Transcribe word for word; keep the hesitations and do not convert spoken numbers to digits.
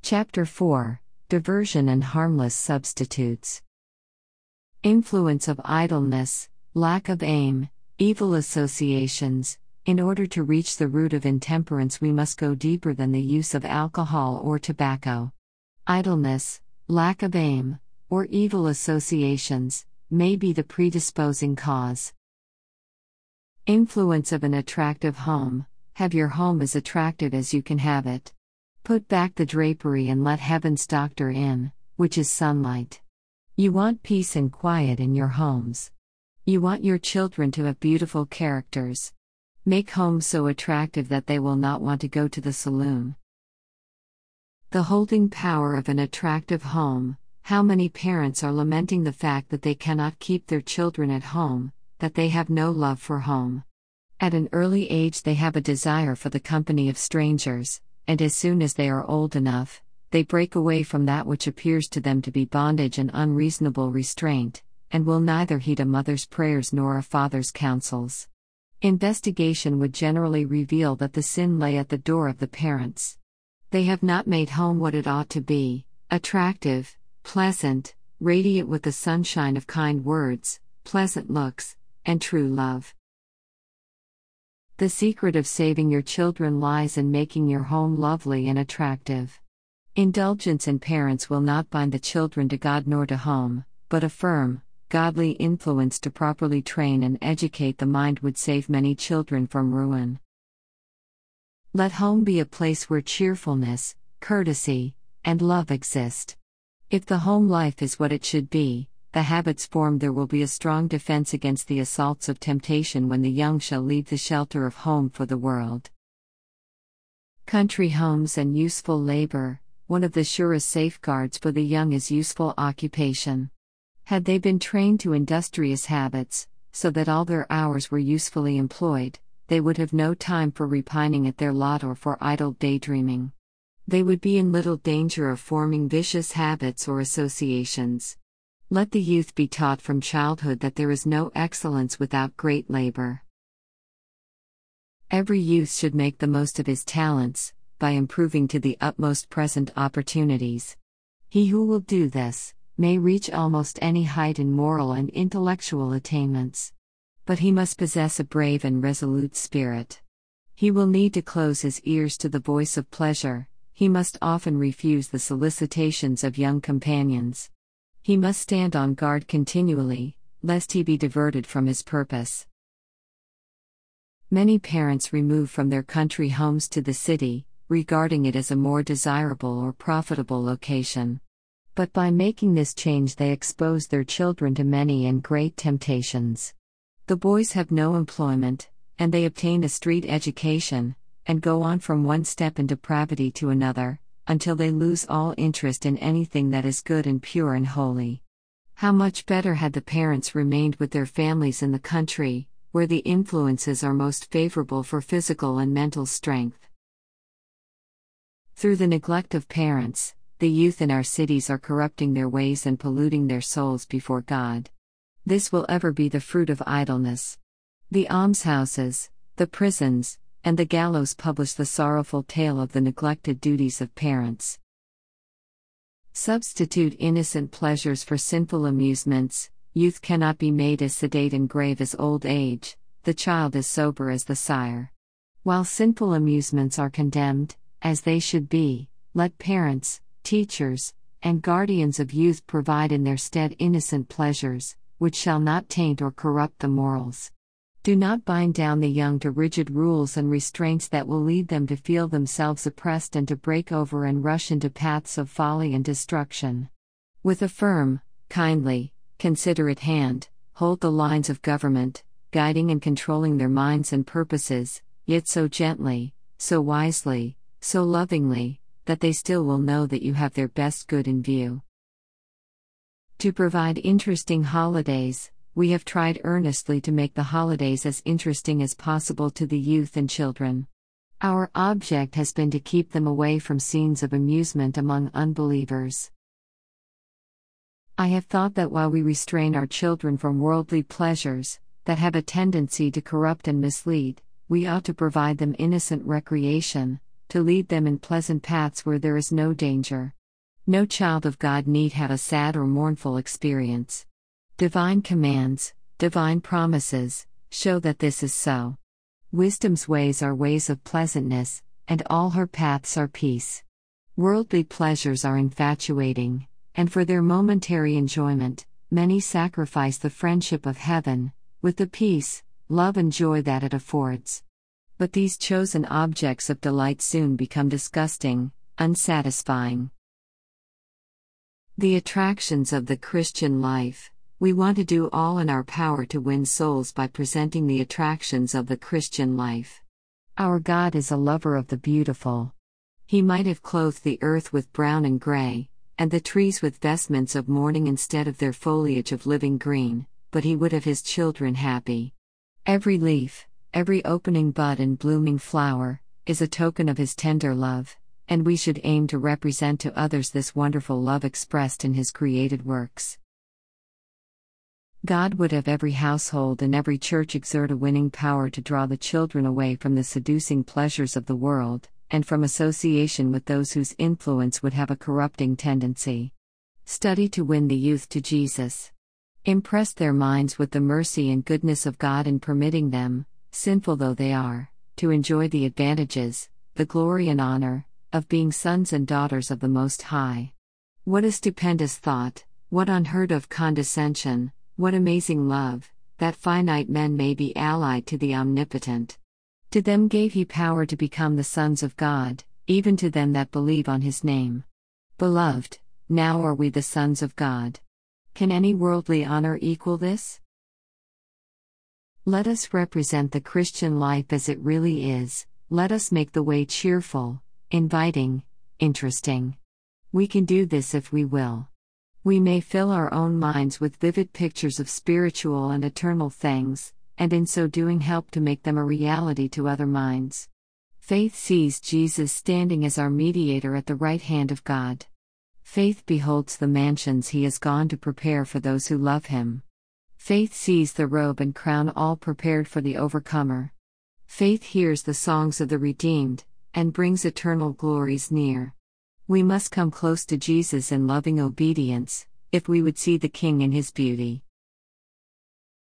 Chapter four Diversion and Harmless Substitutes. Influence of idleness, lack of aim, evil associations. In order to reach the root of intemperance, we must go deeper than the use of alcohol or tobacco. Idleness, lack of aim, or evil associations may be the predisposing cause. Influence of an attractive home. Have your home as attractive as you can have it. Put back the drapery and let heaven's doctor in, which is sunlight. You want peace and quiet in your homes. You want your children to have beautiful characters. Make homes so attractive that they will not want to go to the saloon. The holding power of an attractive home. How many parents are lamenting the fact that they cannot keep their children at home, that they have no love for home. At an early age they have a desire for the company of strangers, and as soon as they are old enough, they break away from that which appears to them to be bondage and unreasonable restraint, and will neither heed a mother's prayers nor a father's counsels. Investigation would generally reveal that the sin lay at the door of the parents. They have not made home what it ought to be, attractive, pleasant, radiant with the sunshine of kind words, pleasant looks, and true love. The secret of saving your children lies in making your home lovely and attractive. Indulgence in parents will not bind the children to God nor to home, but a firm, godly influence to properly train and educate the mind would save many children from ruin. Let home be a place where cheerfulness, courtesy, and love exist. If the home life is what it should be, the habits formed there will be a strong defense against the assaults of temptation when the young shall leave the shelter of home for the world. Country homes and useful labor. One of the surest safeguards for the young is useful occupation. Had they been trained to industrious habits, so that all their hours were usefully employed, they would have no time for repining at their lot or for idle daydreaming. They would be in little danger of forming vicious habits or associations. Let the youth be taught from childhood that there is no excellence without great labor. Every youth should make the most of his talents, by improving to the utmost present opportunities. He who will do this, may reach almost any height in moral and intellectual attainments. But he must possess a brave and resolute spirit. He will need to close his ears to the voice of pleasure. He must often refuse the solicitations of young companions. He must stand on guard continually, lest he be diverted from his purpose. Many parents remove from their country homes to the city, regarding it as a more desirable or profitable location. But by making this change they expose their children to many and great temptations. The boys have no employment, and they obtain a street education, and go on from one step in depravity to another, until they lose all interest in anything that is good and pure and holy. How much better had the parents remained with their families in the country, where the influences are most favorable for physical and mental strength. Through the neglect of parents, the youth in our cities are corrupting their ways and polluting their souls before God. This will ever be the fruit of idleness. The almshouses, the prisons, and the gallows publish the sorrowful tale of the neglected duties of parents. Substitute innocent pleasures for sinful amusements. Youth cannot be made as sedate and grave as old age, the child as sober as the sire. While sinful amusements are condemned, as they should be, let parents, teachers, and guardians of youth provide in their stead innocent pleasures, which shall not taint or corrupt the morals. Do not bind down the young to rigid rules and restraints that will lead them to feel themselves oppressed and to break over and rush into paths of folly and destruction. With a firm, kindly, considerate hand, hold the lines of government, guiding and controlling their minds and purposes, yet so gently, so wisely, so lovingly, that they still will know that you have their best good in view. To provide interesting holidays. We have tried earnestly to make the holidays as interesting as possible to the youth and children. Our object has been to keep them away from scenes of amusement among unbelievers. I have thought that while we restrain our children from worldly pleasures, that have a tendency to corrupt and mislead, we ought to provide them innocent recreation, to lead them in pleasant paths where there is no danger. No child of God need have a sad or mournful experience. Divine commands, divine promises, show that this is so. Wisdom's ways are ways of pleasantness, and all her paths are peace. Worldly pleasures are infatuating, and for their momentary enjoyment, many sacrifice the friendship of heaven, with the peace, love and joy that it affords. But these chosen objects of delight soon become disgusting, unsatisfying. The attractions of the Christian life. We want to do all in our power to win souls by presenting the attractions of the Christian life. Our God is a lover of the beautiful. He might have clothed the earth with brown and gray, and the trees with vestments of mourning instead of their foliage of living green, but He would have His children happy. Every leaf, every opening bud and blooming flower, is a token of His tender love, and we should aim to represent to others this wonderful love expressed in His created works. God would have every household and every church exert a winning power to draw the children away from the seducing pleasures of the world, and from association with those whose influence would have a corrupting tendency. Study to win the youth to Jesus. Impress their minds with the mercy and goodness of God in permitting them, sinful though they are, to enjoy the advantages, the glory and honor, of being sons and daughters of the Most High. What a stupendous thought, what unheard of condescension, what amazing love, that finite men may be allied to the Omnipotent. To them gave He power to become the sons of God, even to them that believe on His name. Beloved, now are we the sons of God. Can any worldly honor equal this? Let us represent the Christian life as it really is. Let us make the way cheerful, inviting, interesting. We can do this if we will. We may fill our own minds with vivid pictures of spiritual and eternal things, and in so doing help to make them a reality to other minds. Faith sees Jesus standing as our mediator at the right hand of God. Faith beholds the mansions He has gone to prepare for those who love Him. Faith sees the robe and crown all prepared for the overcomer. Faith hears the songs of the redeemed, and brings eternal glories near. We must come close to Jesus in loving obedience, if we would see the King in His beauty.